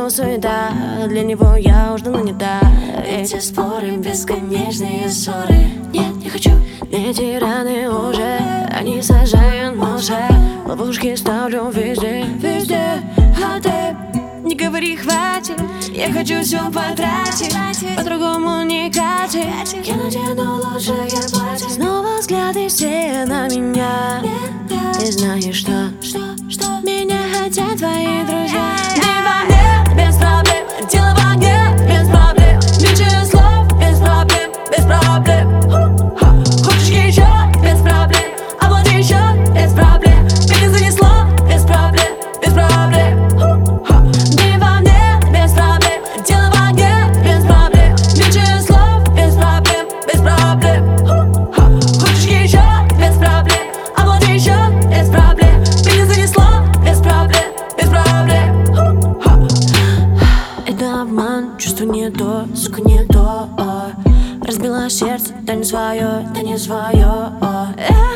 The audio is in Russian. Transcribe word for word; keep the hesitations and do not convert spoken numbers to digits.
него суета, для него я уж давно не та. Эти споры, бесконечные ссоры. Нет, не хочу. Эти раны уже, они сажают молча. Ловушки ставлю везде, везде. А ты не говори хватит, я хочу все потратить, по-другому не катит. Я надену лучшее платье. Снова взгляды все на меня. Ты знаешь, что, Что, что? меня хотят твои друзья. Ты во мне без проблем, дело в огне без проблем. Меньше слов без проблем, без проблем. Ха. Хочешь еще без проблем, а вот еще без проблем. Меня занесло без проблем, без проблем. Ха. Ты во мне без проблем, дело в огне без проблем. Меньше слов без проблем, без проблем. Ха. Хочешь еще без проблем, а вот еще без проблем. Меня занесло без проблем, без проблем. Ха. Это обман, чувство не то, сука, не то. Разбила сердце, да не свое, да не свое.